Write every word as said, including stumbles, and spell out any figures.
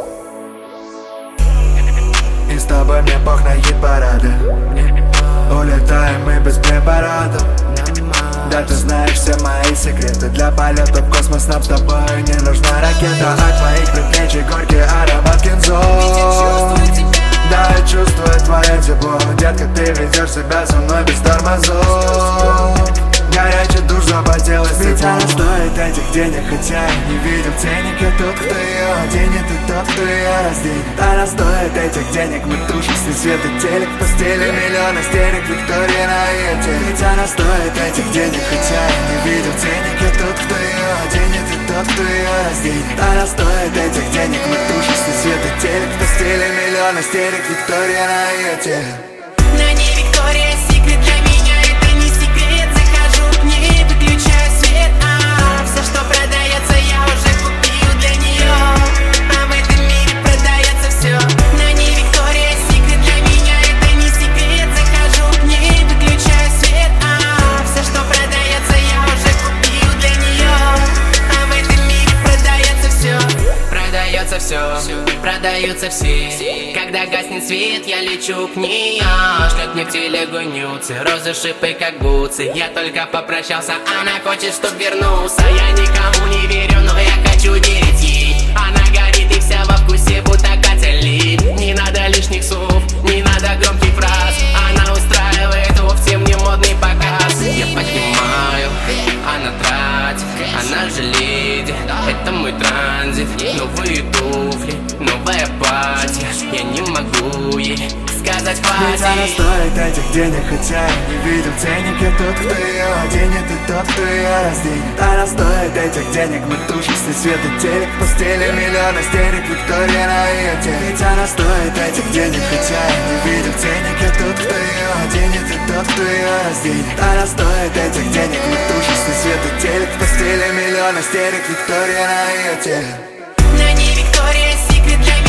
И с тобой мне пох на хит-парады. Улетаем мы без препаратов. Да, ты знаешь все мои секреты. Для полета в космос нам с тобой не нужна ракета. От твоих предплечий горький аромат кинзо. Да, я чувствую твое тепло. Детка, ты ведешь себя со мной без тормозов. Горячий душ запотелось тепло. Ведь она стоит этих денег, хотя я не видел ценник. Я тот, кто ее оденет, и тот, кто ее разденет. Она стоит этих денег, мы тушим с ней свет и телек. В постели миллион истерик, Виктория на ее теле. Ведь она стоит этих денег, хотя я не видел ценник. Я тот, кто ее оденет, и тот, кто ее разденет. Она стоит этих денег, мы тушим с ней свет и телек. В постели миллион истерик, Виктория на ее теле. На ней Виктория секрет, для меня это не секрет. Захожу к ней, выключаю свет, а все, что продается, я уже купил для нее. А в этом мире продается все. На ней Виктория секрет, для меня это не секрет. Захожу к ней, выключаю свет, а все, что продается, я уже купил для нее. А в этом мире продается все. Продается все, продаются все. Когда гаснет свет, я лечу к ней. Шлет мне в телегу нюцы, розы, шипы, как бутсы. Я только попрощался, она хочет, чтоб вернулся. Я никому не верю, но я хочу верить ей. Она горит и вся во вкусе, будто Катя-Ли. Не надо лишних слов, не надо громких фраз. Она устраивает вовсе мне модный показ. Я понимаю, она тратит, она же леди. Это мой транзит, новые туфли, новое платье. Я не могу ей сказать хватит. Ведь она стоит этих денег, хотя я не видел ценник. Я тот, кто ее оденет, и тот, кто ее разденет. Она стоит этих денег, мы тушим с ней свет и телек. В постели миллион истерик, Виктория на ее теле. Ведь она стоит этих денег, хотя я не видел ценник. Я тот, кто ее оденет, и тот, кто ее разденет. Она стоит этих денег, мы тушим с ней свет и телек. В постели миллион истерик, Виктория на ее теле. На ней Виктория секрет, для